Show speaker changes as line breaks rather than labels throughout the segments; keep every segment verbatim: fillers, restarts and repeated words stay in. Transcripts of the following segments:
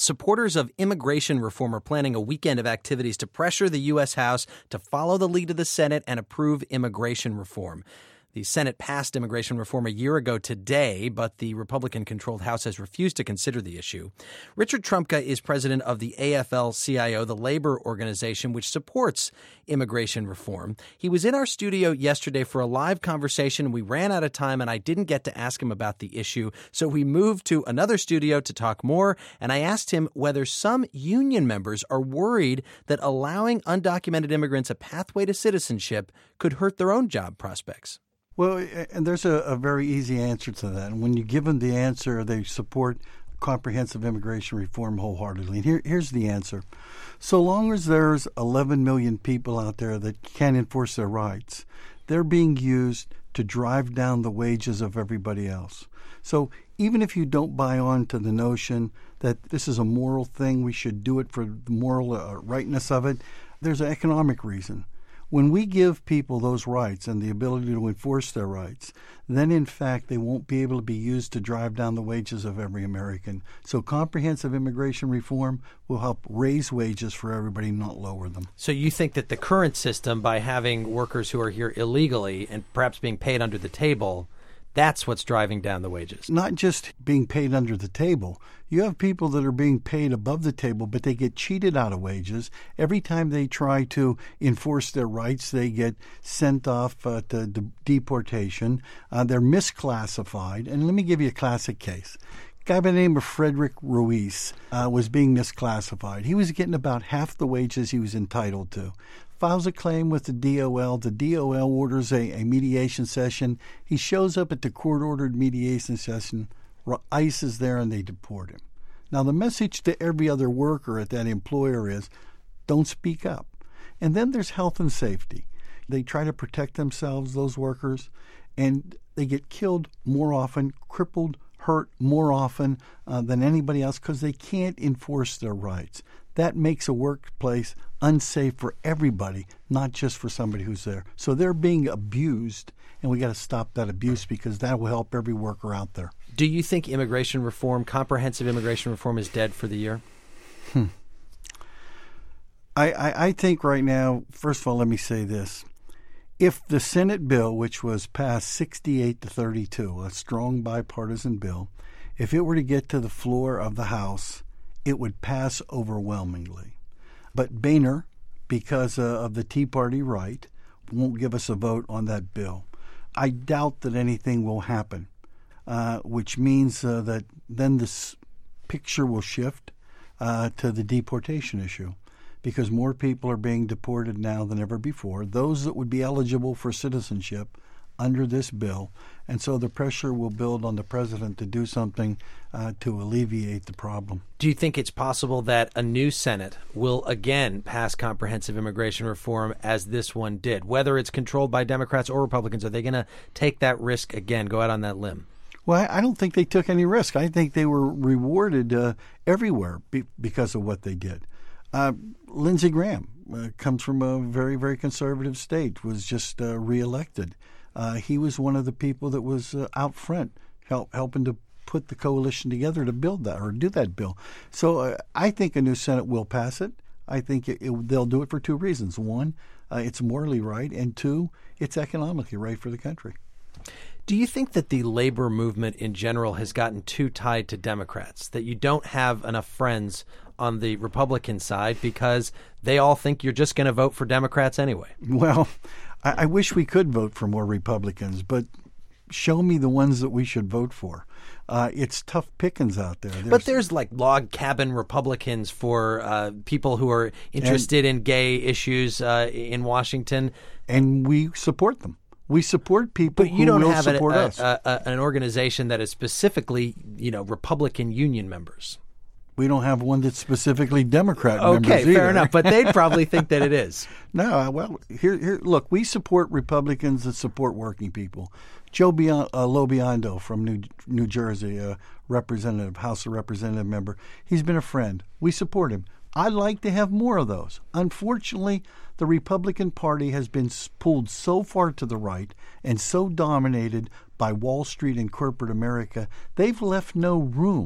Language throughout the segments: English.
supporters of immigration reform are planning a weekend of activities to pressure the U S. House to follow the lead of the Senate and approve immigration reform. The Senate passed immigration reform a year ago today, but the Republican-controlled House has refused to consider the issue. Richard Trumka is president of the A F L C I O, the labor organization which supports immigration reform. He was in our studio yesterday for a live conversation. We ran out of time, and I didn't get to ask him about the issue, so we moved to another studio to talk more, and I asked him whether some union members are worried that allowing undocumented immigrants a pathway to citizenship could hurt their own job prospects.
Well, and there's a, a very easy answer to that. And when you give them the answer, they support comprehensive immigration reform wholeheartedly. And here, here's the answer. So long as there's eleven million people out there that can't enforce their rights, they're being used to drive down the wages of everybody else. So even if you don't buy on to the notion that this is a moral thing, we should do it for the moral uh, rightness of it, there's an economic reason. When we give people those rights and the ability to enforce their rights, then in fact they won't be able to be used to drive down the wages of every American. So comprehensive immigration reform will help raise wages for everybody, not lower them.
So you think that the current system, by having workers who are here illegally and perhaps being paid under the table, that's what's driving down the wages?
Not just being paid under the table. You have people that are being paid above the table, but they get cheated out of wages. Every time they try to enforce their rights, they get sent off uh, to de- deportation. Uh, they're misclassified. And let me give you a classic case. A guy by the name of Frederick Ruiz uh, was being misclassified. He was getting about half the wages he was entitled to. Files a claim with the D O L. The D O L orders a, a mediation session. He shows up at the court-ordered mediation session. ICE is there, and they deport him. Now, the message to every other worker at that employer is, don't speak up. And then there's health and safety. They try to protect themselves, those workers, and they get killed more often, crippled, hurt more often uh, than anybody else because they can't enforce their rights. That makes a workplace unsafe for everybody, not just for somebody who's there. So they're being abused, and we got to stop that abuse because that will help every worker out there.
Do you think immigration reform, comprehensive immigration reform, is dead for the year?
Hmm. I, I, I think right now, first of all, let me say this. If the Senate bill, which was passed sixty-eight to thirty-two, a strong bipartisan bill, if it were to get to the floor of the House, it would pass overwhelmingly. But Boehner, because uh, of the Tea Party right, won't give us a vote on that bill. I doubt that anything will happen, uh, which means uh, that then this picture will shift uh, to the deportation issue, because more people are being deported now than ever before, those that would be eligible for citizenship under this bill. And so the pressure will build on the president to do something uh, to alleviate the problem.
Do you think it's possible that a new Senate will again pass comprehensive immigration reform as this one did? Whether it's controlled by Democrats or Republicans, are they going to take that risk again, go out on that limb?
Well, I don't think they took any risk. I think they were rewarded uh, everywhere be- because of what they did. Uh, Lindsey Graham uh, comes from a very, very conservative state, was just uh, reelected. Uh, he was one of the people that was uh, out front help, helping to put the coalition together to build that or do that bill. So uh, I think a new Senate will pass it. I think it, it, they'll do it for two reasons. One, uh, it's morally right, and two, it's economically right for the country.
Do you think that the labor movement in general has gotten too tied to Democrats, that you don't have enough friends on the Republican side because they all think you're just going to vote for Democrats anyway?
Well, I, I wish we could vote for more Republicans, but show me the ones that we should vote for. Uh, it's tough pickings out there. There's,
but there's like log cabin Republicans for uh, people who are interested and, in gay issues uh, in Washington.
And we support them. We support people
but you don't
who will
have
support
a,
us.
A, a, an organization that is specifically, you know, Republican union members.
We don't have one that's specifically Democrat
okay,
members either.
Okay, fair enough. But they'd probably think that it is.
No, well, here, here, look, we support Republicans that support working people. Joe Bion, uh, Lobiondo from New New Jersey, a representative, House of Representative member, he's been a friend. We support him. I'd like to have more of those. Unfortunately, the Republican Party has been pulled so far to the right and so dominated by Wall Street and corporate America, they've left no room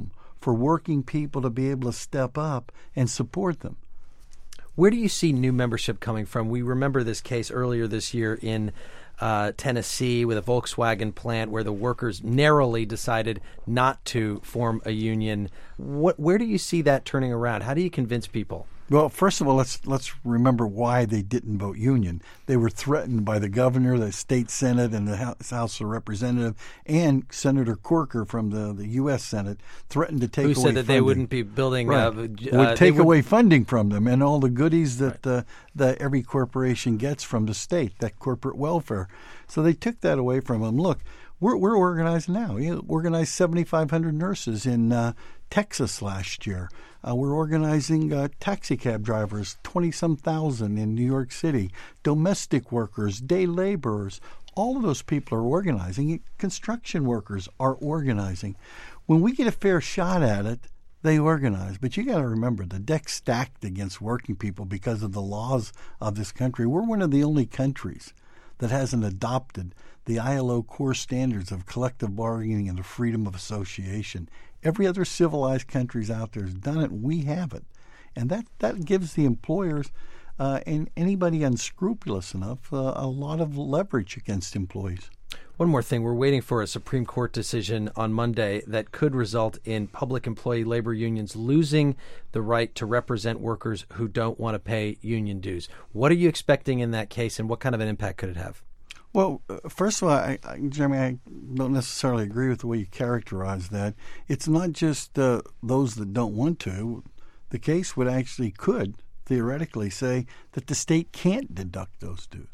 for working people to be able to step up and support them.
Where do you see new membership coming from? We remember this case earlier this year in uh, Tennessee with a Volkswagen plant where the workers narrowly decided not to form a union. What, where do you see that turning around? How do you convince people?
Well, first of all, let's let's remember why they didn't vote union. They were threatened by the governor, the state senate, and the House of Representatives, and Senator Corker from the, the U S Senate threatened to take
Who
away
said that
funding.
they wouldn't be building...
Right.
Uh,
would
uh,
take
would...
away funding from them and all the goodies that,
Right.
uh, that every corporation gets from the state, that corporate welfare. So they took that away from them. Look, we're, we're organized now. We organized seventy-five hundred nurses in uh, Texas last year. Uh, we're organizing uh, taxi cab drivers, twenty-some thousand in New York City, domestic workers, day laborers. All of those people are organizing. Construction workers are organizing. When we get a fair shot at it, they organize. But you got to remember, the deck's stacked against working people because of the laws of this country. We're one of the only countries that hasn't adopted the I L O core standards of collective bargaining and the freedom of association. Every other civilized country out there has done it. We haven't. And that, that gives the employers uh, and anybody unscrupulous enough uh, a lot of leverage against employees.
One more thing. We're waiting for a Supreme Court decision on Monday that could result in public employee labor unions losing the right to represent workers who don't want to pay union dues. What are you expecting in that case, and what kind of an impact could it have?
Well, uh, first of all, I, I, Jeremy, I don't necessarily agree with the way you characterize that. It's not just uh, those that don't want to. The case would actually could theoretically say that the state can't deduct those dues.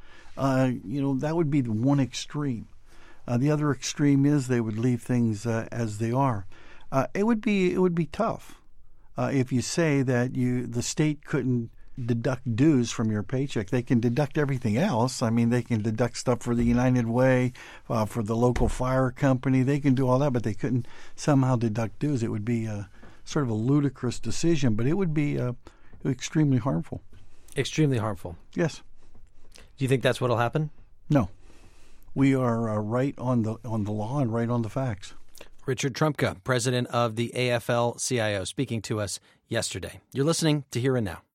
Uh, you know, that would be the one extreme. Uh, the other extreme is they would leave things uh, as they are. Uh, it would be it would be tough uh, if you say that you the state couldn't deduct dues from your paycheck. They can deduct everything else. I mean, they can deduct stuff for the United Way, uh, for the local fire company. They can do all that, but they couldn't somehow deduct dues. It would be a, sort of a ludicrous decision, but it would be uh, extremely harmful.
Extremely harmful.
Yes.
Do you think that's what will happen?
No. We are uh, right on the on the law and right on the facts.
Richard Trumka, president of the A F L C I O, speaking to us yesterday. You're listening to Here and Now.